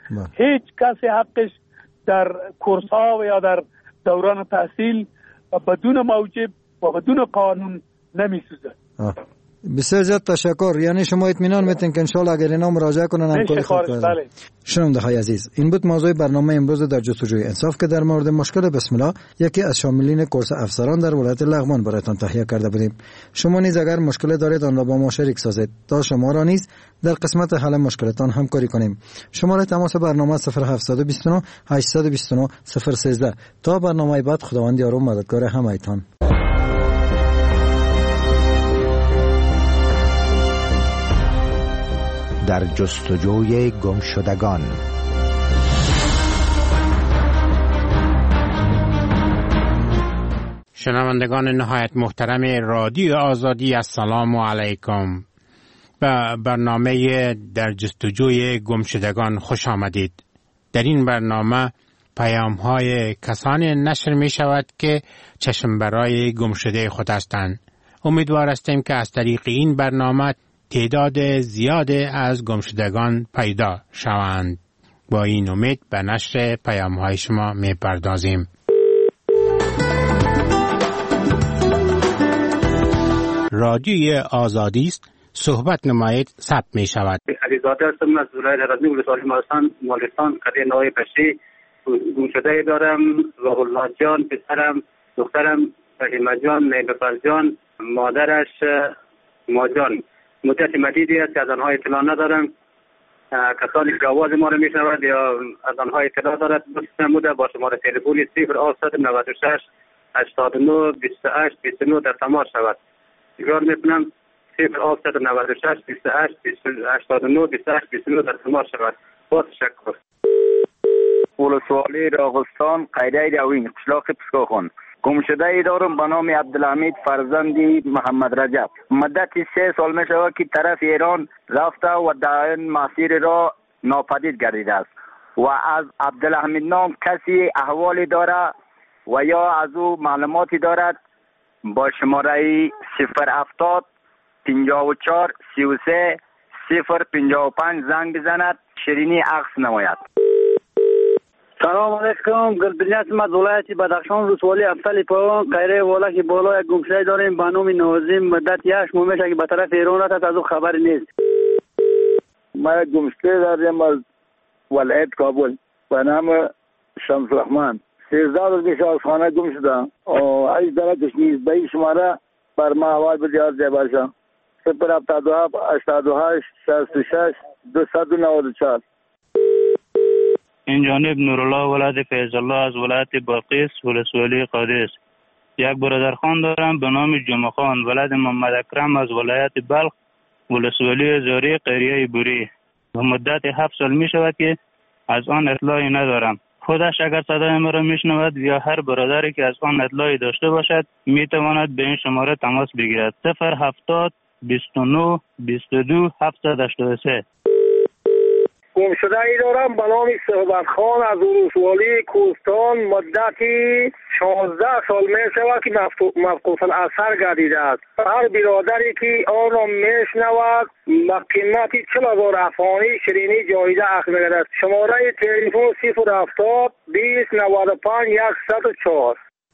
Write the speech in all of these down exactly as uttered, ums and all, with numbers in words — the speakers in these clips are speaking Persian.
هیچ کسی حقش در کورس ها و یا در دوران تحصیل بدون موجب و بدون قانون نمیسوزه. بسیار زیاد تشکر. یعنی شما اطمینان میتین که انشالله اگر اینا مراجعه کنن همکاری خود کنن. شنونده های عزیز، این بود موضوع برنامه امروز در جستجوی انصاف که در مورد مشکل بسم الله، یکی از شاملین کورس افسران در ولایت لغمان برایتان تهیه کرده بودیم. شما نیز اگر مشکل دارید آن را با ما شریک سازید تا شما را نیز در قسمت حل مشکلتان همکاری کنیم. شماره تماس برنامه صفر هفت دو نه هشت دو نه صفر یک سه. تا برنامه بعد، خداوند یار و مددگار همه‌تان. در جستجوی گمشدگان. شنوندگان نهایت محترم رادیو آزادی، السلام علیکم. به برنامه در جستجوی گمشدگان خوش آمدید. در این برنامه پیام های کسانی نشر می شود که چشم برای گمشده خود هستند. امیدوار هستیم که از طریق این برنامه تعداد زیاد از گمشدگان پیدا شوند. با این امید به نشر پیام های شما می پردازیم. رادیوی آزادی است، صحبت نمایید ثبت می شود. علیزاده هستم از ولایت غزنی ولسوالی مالستان مالستان قریه نوای پشتی. گمشده دارم راه الله جان، پسرم، دخترم فهیمه جان، نیلوفر جان، مادرش ماجان. مدت مدیدی است که از آنها اطلاع ندارم. کسانی که آواز ما را میشنود یا از آنها اطلاع دارد نموده با شماره تلفنی صفر هفت نه شش هشتاد و نه بیست و هشت بیست و نه در تماس شود. تکرار میکنم صفر هفت نه شش بیست و هشت هشتاد و نه بیست و هشت بیست و نه در تماس شود. با تشکر. ولسوالی راغستان قریه دوین قشلاق پسکاخان. گمشده ای دارم به نام عبدالحمید فرزندی محمد رجب. مدت سه سال می شود که طرف ایران رفته و در این مسیر را ناپدید گردیده است و از عبدالحمید نام کسی احوالی داره و یا از او معلوماتی دارد با شماره صفر هفتاد پنجاه و چهار سی و سه صفر پنجاه و پنج زنگ بزند، شیرینی عکس نماید. سلام علیکم. گلبنیت از ولایت بدخشان ولسوالی افسل پایان قیره والا که بالا یک گمشده داریم به نام نوازیم. مدت یک ماه میشه که به طرف ایران رفت، از او خبری نیست. ما یک گمشده داریم از ولایت کابل به نام شمس الرحمن. سیزده روز میشه از خانه گم شدم و هیچ درکش نیست. به این شماره بر ما حوال بدهید جای باشم. صفر هفتاد و هفت هشتاد و هشت شصت و شش دویست و نود و چهار. این جانب نورالله ولد فیض الله از ولایت بلقیس ولسوالی قادس. یک برادر خان دارم به نام جمعه خان ولد محمد اکرم از ولایت بلخ ولسوالی زاری قریه بوری. و مدت هفت سال می شود که از آن اطلاعی ندارم. خودش اگر صدای مرا میشنود یا هر برادری که از آن اطلاعی داشته باشد می تواند به این شماره تماس بگیرد. صفر هفتاد بیست و نه بیست و دو هفتصد و هشتاد و سه. گمشده ای دارم به نام صحبت خان از ولسوالی کوهستان. مدتی شانزده سال می شود که مفقود الاثر گردیده است. هر برادری که آن را میشنود به قیمت چهل هزار افغانی شیرینی جایزه اخذ می‌کند. شماره تلفن صفر هفتاد بیست نود و پنج صد و چهار.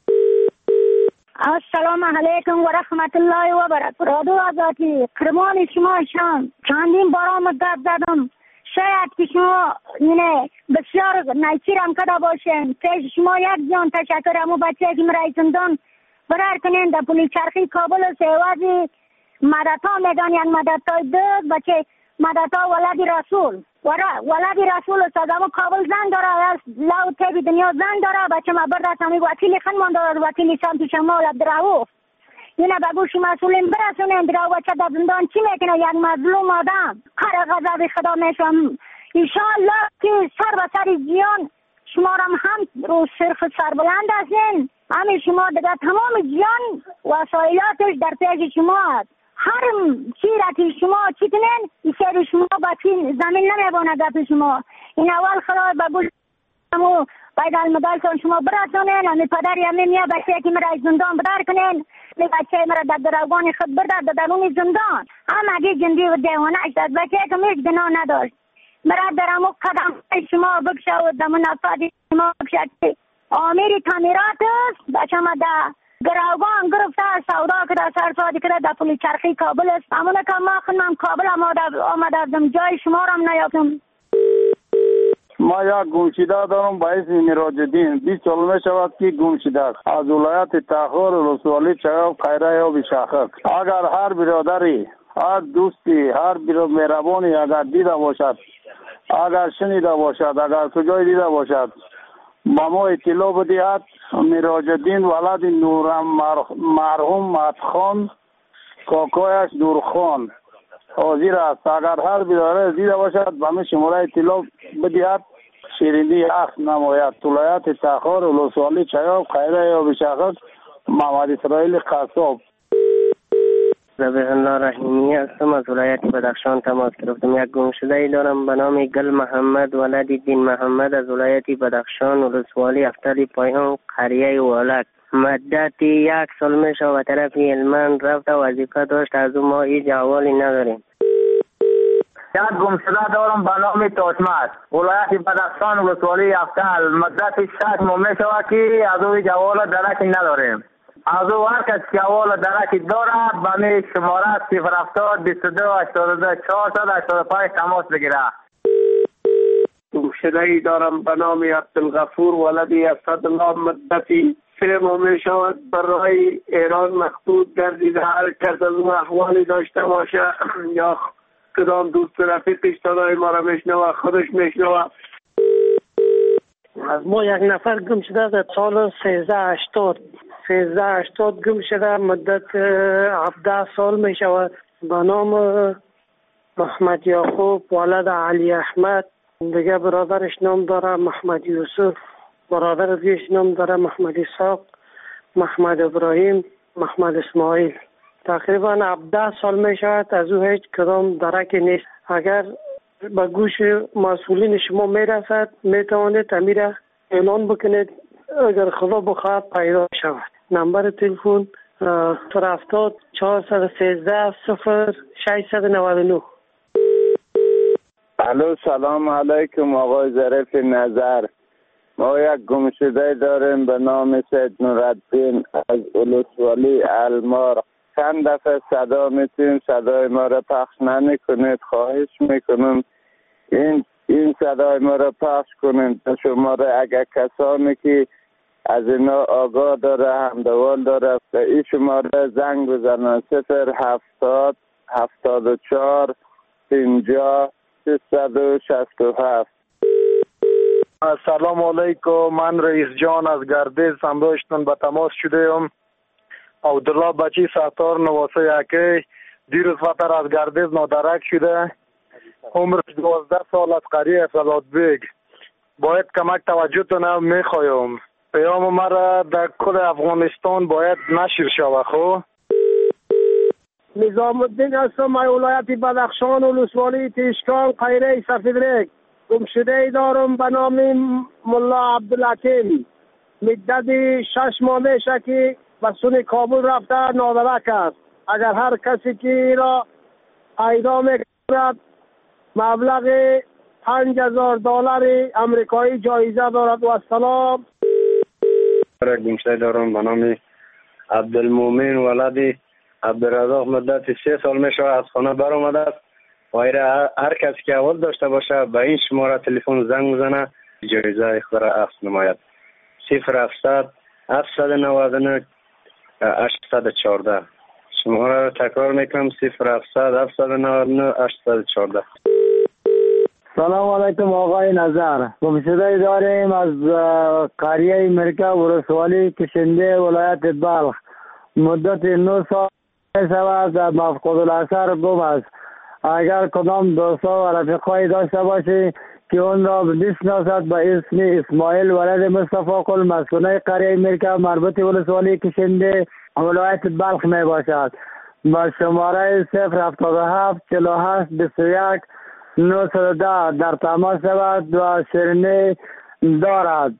السلام علیکم و رحمت الله و برکاته. رادیو آزادی کرمان شما شام چندین بار مدت زدم. شاید که شما اینه بسیار نیچیرم کده باشین. پیش شما یک جان تشکر. امو بچه که مرای زندان برار کنین در پولی چرخی کابل و سیوازی مدتا میدان. یک مدتا دو بچه مدتا ولد رسول ولد رسول استاد امو کابل زن داره. لو تیبی دنیا زن داره. بچه ما برده تامی وکیلی خانمان داره. وکیلی سمت شمال عبدالرؤوف. اینه بگوش مسئولین برسونین درا بچه در زندان چی میکنه. یک مظلوم آدم هر غضب خدا میشم. انشاءالله که سر و سر جیان شما را هم رو صرف سربلند هستین. همین شما دیگه تمام جیان وسایلاتش در پیش شما هست. هر چیزی شما چی کنین این سر شما باید زمین نمیبونه گپ شما. این اول خدا بگوش همو باید المدالتون شما برسونین. همی پدری همی میه بچه که مرا زندان بدار کنین. می بچه مرا در دراغان خود بردار در درون زندان. هم اگه جندی و دیوانه اشتاد بچه که میش گناه نداشت. مرا در همو قدم شما شود دمون افادی ما بشد آمیر تعمیرات است بچم ده گروگان گرفته سودا که در سرسادی که در پل چرخی کابل است همونه که ما خونم کابل آمده ازم جای شما را هم نیافتم. ما یک گمشده دارم با اسم میراج‌الدین بیست سال می شود که گمشده است از ولایت تخار ولسوالی چگاو خیره یا بشاخک. اگر هر برادری هر دوستی هر مهربانی اگر دیده باشد اگر شنیده باشد اگر کجای دیده باشد با ما اطلاع بدهد. میراج‌الدین ولد نورم مرحوم مدخان کاکایش نورخان حاضر است. اگر هر برادر دیده باشد با ما شماره اطلاع بدهد. شیرینی اخ نماید ولایت تخار ولسوالی چگاو خیره یا بشاخک محمد اسرائیل قصاب. ذبیح الله رحیمی هستم از ولایت بدخشان تماس گرفتم. یک گمشده ای دارم به نام گل محمد ولد دین محمد از ولایت بدخشان ولسوالی افتالی پایان قریه ولک مدت یک سال می شود طرف هلمند رفت و وظیفه داشت از او ما هیچ احوالی نداریم. یک گمشده دارم به نام تاشمت ولایت بدخشان ولسوالی افتال مدت شش ماه می شود که از او جوال درکی نداریم. از او هر کس که اول درکی دارد به می شماره صفر هفتاد بیست و دو هشتاد و دو چهارصد هشتاد و پنج تماس بگیره. گمشده ای دارم به نام عبدالغفور ولدی اسدالله مدتی سه ماه می شود برای ایران مخطوط گردیده. هر کس از اون احوالی داشته باشه یا کدام دوست رفیقش صدای ما را میشنوه خودش میشنوه. از ما یک نفر گم شده در سال سیزده هشتاد سیزده هشتاد گم شده مدت هفده سال می شود به نام محمد یعقوب ولد علی احمد. دیگه برادرش نام داره محمد یوسف برادر دیگهش نام داره محمد اسحاق محمد ابراهیم محمد اسماعیل. تقریبا هفده سال می شود از او هیچ کدام درکی نیست. اگر به گوش مسئولین شما می رسد می توانید امیر اعلان بکنید اگر خدا بخواهد پیدا شود. نمبر تلفن صفر هفتاد چهارصد و سیزده صفر ششصد و نود و نه. الو سلام علیکم آقای ظریف نظر. ما یک گمشده داریم به نام سید نورالدین از ولسوالی المار. چند دفعه صدا میتونیم صدای ما را پخش نمیکنید. خواهش میکنم این این صدای ما را پخش کنید. شماره اگر کسانی که از اینا آگاه داره همدوال داره به این شماره زنگ بزنن صفر هفتاد هفتاد و چهار پنجاه سیصد و شصت و هفت. سلام علیکم من رئیس جان از گردیز همراهتون به تماس شدم. عبدالله بچی ستار نواسه یکی دیروز فتر از گردیز نادرک شده. عمرش دوازده سال از قریه فلات بیگ. باید کمک توجهتون میخوایم. پیام مرا در کل افغانستان باید نشر شود. خب نظام الدین هستم از ولایت بدخشان ولسوالی تیشکان قیره سفیدرک. گمشده ای دارم به نام ملا عبدالحکیم مدت شش ماه میشه که به سوی کابل رفته نادرک است. اگر هر کسی که را پیدا میکند مبلغ پنج هزار دلار امریکایی جایزه دارد. و السلام. گمشده دارم به نام عبدالمومن ولدی عبدالرزاق مدت سه سال میشه از خانه بر آمده است. و هر کسی که اول داشته باشه به این شماره تلفن زنگ بزنه جایزه خود را اخذ نماید. صفر هفتصد هفتصد و نود و نه هشتصد و چهارده. شماره را تکرار میکنم صفر هفتصد هفتصد و نود و نه هشتصد و چهارده. سلام علیکم آقای نظر. گمشده داریم از قریه مرکه ولسوالی کشنده ولایت بلخ. مدت نه سال شود در مفقود الاثر گم است. اگر کدام دوستا و رفیقایی داشته باشی که اون را بشناسد به اسم اسماعیل ولد مصطفی کل مسکونه قریه مرکه مربوط ولسوالی کشنده ولایت بلخ می باشد. با شماره صفر هفتاد و هفت چهل و هشت بیست و یک نهصد و ده در تماس شود و شیرینی دارد.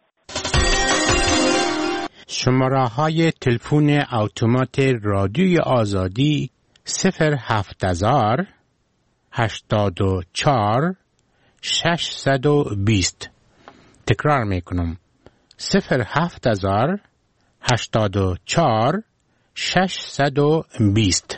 شماره های تلفن اتومات رادیوی آزادی صفر هفت هزار هشتاد و چهار ششصد و بیست تکرار میکنم صفر هفت هزار هشتاد و چهار ششصد و بیست.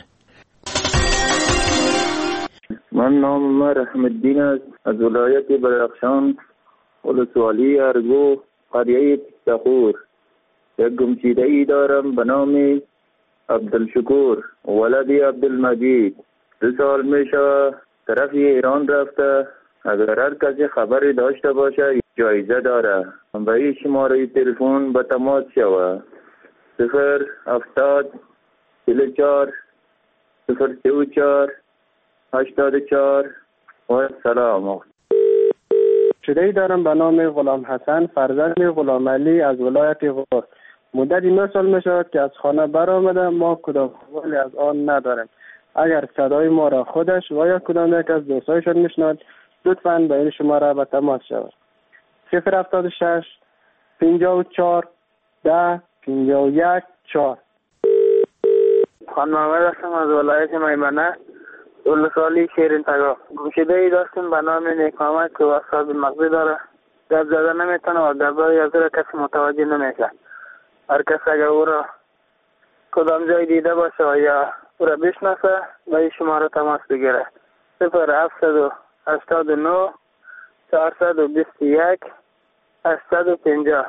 من نام ما رحم الدین است، از ولایت بدخشان، ولسوالی ارگو، قریه تخور. یک گمشیده ای دارم به نام عبدالشکور ولدی عبدالمجید. دو سال میشه طرف ایران رفته. اگر هر کسی خبری داشته باشه جایزه داره. به این شماره تلفن به تماس شوه. صفر هفتاد چهل چهار صفر سه و چهار هشتاد چهار. و سلام. شده دارم به نام غلام حسن فرزند غلام علی از ولایت غور. مدت نه سال می شود که از خانه برآمده. ما کدام خبری از آن نداریم. اگر صدای ما را خودش و یا کدام یک از دوستایشان میشنود لطفاً به این شماره به تماس شود. صفر هفتاد و شش پنجاه و چهار ده پنجاه و یک چهار. خان محمد هستم از ولایت میمنه، ولسوالی شیرین تگاه. گمشده ای داشتیم به نام نیک‌آمد که اصحاب مغزی داره. گپ زده نمیتونه و گپ‌های از او کسی متوجه نمیشه. هر کس اگر او را کدام جای دیده باشه و یا او را بشناسه به این شماره تماس بگیره. صفر هفتصد و هشتاد و نه چهارصد و بیست و یک هشتصد و پنجاه.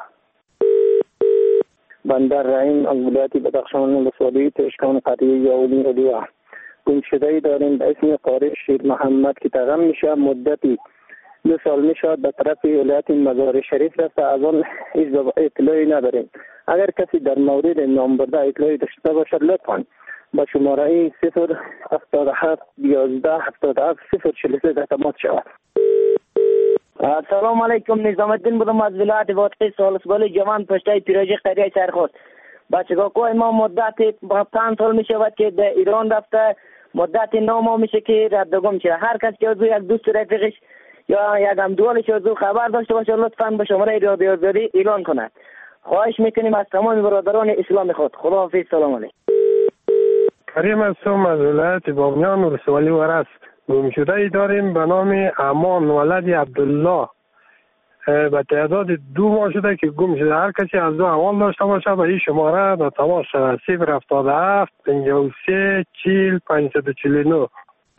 بندر رحیم از ولایت بدخشان ولسوالی تشکان قریه یاولی ردیعه. گمشده ای داریم به اسم قاری شیر محمد که تغم میشه. مدتی دو سال میشد به طرف ولایت مزار شریف رفته. از آن اطلاعی نداریم. اگر کسی در مورد نام برده اطلاعی داشته باشد لطفاً با شماره صفر هفتاد و هفت یازده هفتاد و هفت صفر چهل و سه تماس شود. السلام علیکم. نظام الدین بودم از ولایت بادغیس ولسوالی جوان پشتای پیروزی قریه سرخود. بچگاه کوی ما مدت پنج سال می شود که در ایران رفته. مدت نو ماه میشه که ردگم شده. هر کس که از یک دوست رفیقش یا یک هم دوالش از خبر داشته باشه لطفاً به شماره رادیو آزادی اعلان کند. خواهش میکنیم از تمام برادران اسلام خود. خداحافظ. سلام علیکم. کریم هستم از ولایت بامیان ولسوالی ورس. گمشده ای داریم به نام امان ولد عبدالله. به تعداد دو ماه شده که گم شده. هر کسی از دو احوال داشته باشه به این شماره به تماس شود. صفر هفتاد و هفت پنجاه و سه چهل پنجصد و چهل و نه.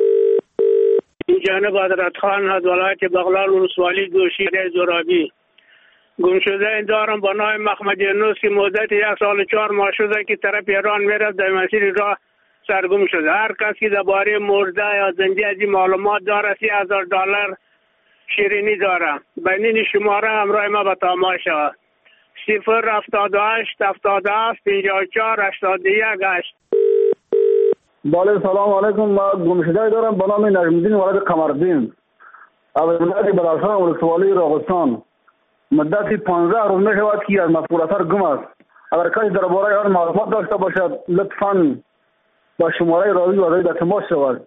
این جانب حضرت خان از ولایت بغلان ولسوالی گوشیده زرابی. گم شده این دارم با نام محمد یونس که مدت یک سال و چهار ماه شده که طرف ایران میرفت در مسیر راه سرگم شده. هر کسی که درباره مرده یا زنده از این معلومات داره سی هزار دلار شیرینی داره. بینین شماره همراه ما به تماس شود. صفر هفتاد و هشت هفتاد و هفت پنجاه و چهار هشتاد و یک هشت. بله سلام علیکم. ما گمشده دارم به نام نجم الدین ولد قمردین از ولایت بدخشان ولسوالی راغستان. مدتی پانزده روز می شود که از مفعول اثر گم است. اگر کسی درباره آن معلومات داشته باشد لطفاً با شماره رادیو آزادی در تماس شود.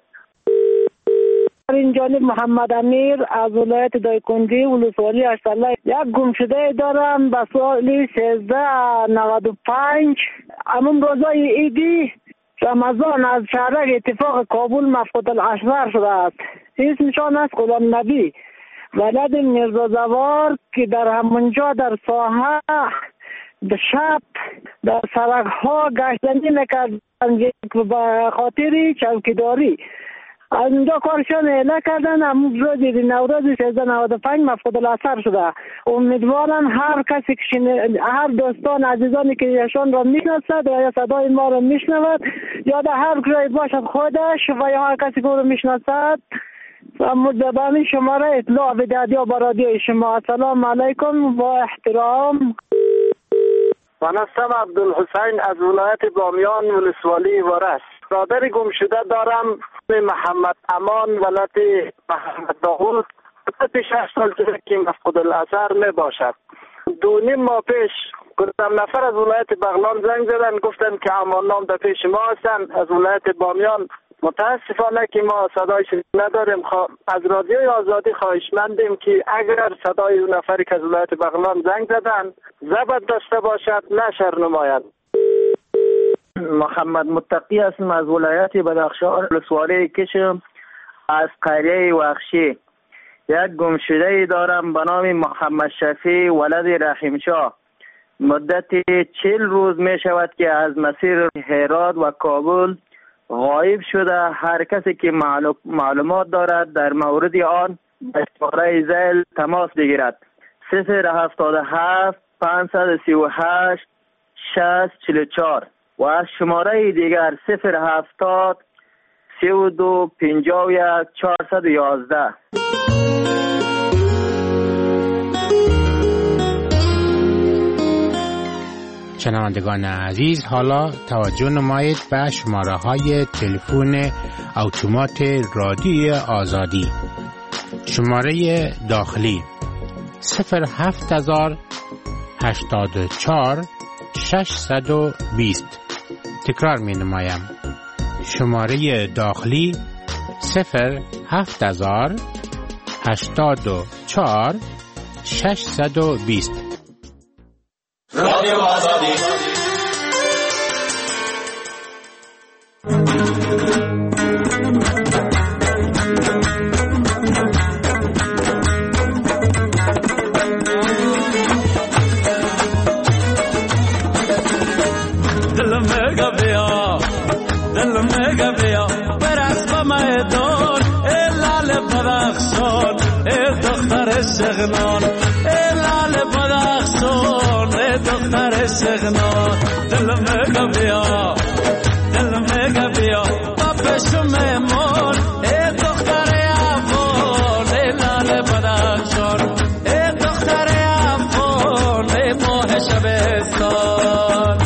این جانب محمد امیر از ولایت دایکنډي ولسوالی اشترلای. یک گمشده دارم به سال سیزده نود و پنج. همون روزای عیدی رمضان از شهرک اتفاق کابل مفقود الاشرار شده است. اسمشان است غلام نبی ولد میرزا زوار که در همونجا در ساحه در شب در سرک ها گشتنی میکردند به خاطر چوکیداری. از اونجا کارشان اعلام کردن. همون روز نوروز سیزده نود و پنج مفقود الاثر شده. امیدوارم هر کسی که هر دوستان عزیزانی که ایشان را میشناسد و یا صدای ما را میشنود یا در هر جای باشد خودش و یا هر کسی که او را میشناسد به همین شماره اطلاع بدهد یا با رادیو شما. السلام علیکم و احترام. من هستم عبدالحسین از ولایت بامیان ولسوالی ورس. برادر گمشده دارم محمد امان ولد محمد داوود. مدت شش سال شده که مفقود الاثر می باشد. دو نیم ماه پیش گفتم نفر از ولایت بغلان زنگ زدن گفتن که امان نام در پیش ما هستن از ولایت بامیان. متاسفانه که ما صدایش نداریم. از رادیوی آزادی خواهشمندیم که اگر صدای اون نفری که از ولایت بغلان زنگ زدن ضبط داشته باشد نشر نماید. محمد متقی هستم از ولایت بدخشان ولسوالی کشم از قریه وخشی. یک گمشده ای دارم به نام محمد شفیع ولد رحیم شاه. مدت چهل روز می شود که از مسیر هرات و کابل غایب شده. هر کسی که معلومات دارد در مورد آن به شماره ذیل تماس بگیرد. صفر هفتاد و هفت پانصد و سی و هشت شصت چهل و چهار و شماره دیگر صفر هفتاد سی و دو پنجاه و یک چهارصد و یازده. شنوندگان عزیز، حالا توجه نمایید به شماره های تلفن اتومات رادیوی آزادی. شماره داخلی صفر هفت هزار هشتاد و چهار ششصد و بیست. تکرار می نمایم. شماره داخلی صفر هفت هزار هشتاد و چهار ششصد و بیست. رادیو آزادی. دل میگه بیا، دل میگه بیا، برس با میدان، ای لال بدخشان، ای دختر شغنان، ای لال بدخشان، ای دختر شغنان. دل میگه بیا، دل میگه بیا، با پشم میمون، ای دختر افغان، ای لال بدخشان، ای دختر افغان، ای ماه شبستان.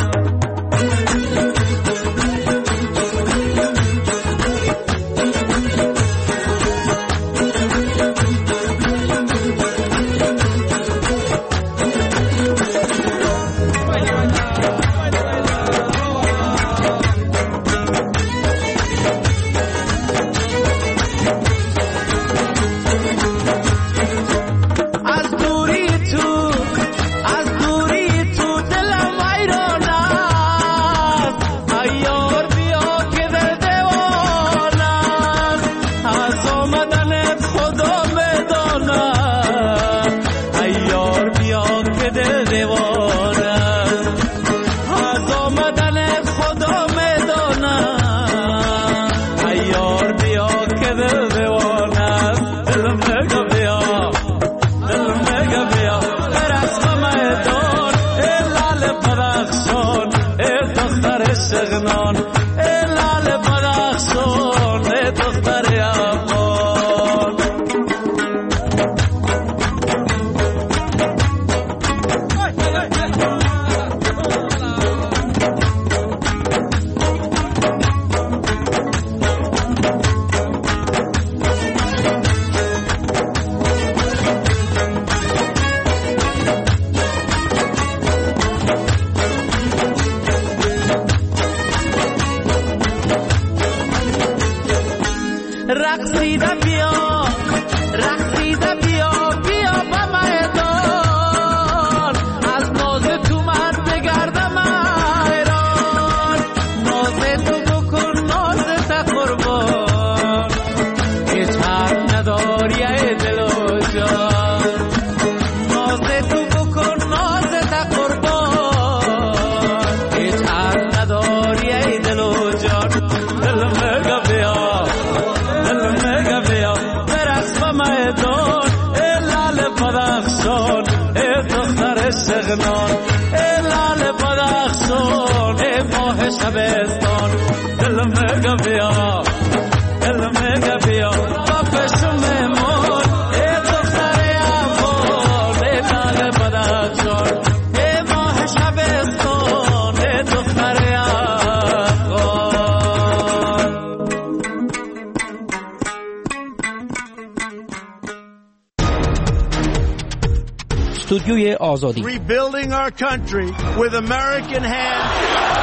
استودیوی آزادی. Rebuilding our country with American hands.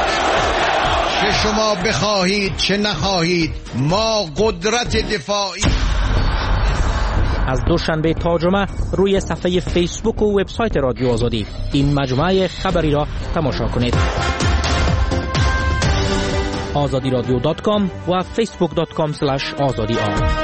چه شما بخواهید چه نخواهید ما قدرت دفاعی. از دوشنبه تا جمعه روی صفحه فیسبوک و وبسایت رادیو آزادی این مجموعه خبری را تماشا کنید. آزادی رادیو دات کام و فیسبوک دات کام اسلش آزادی آر.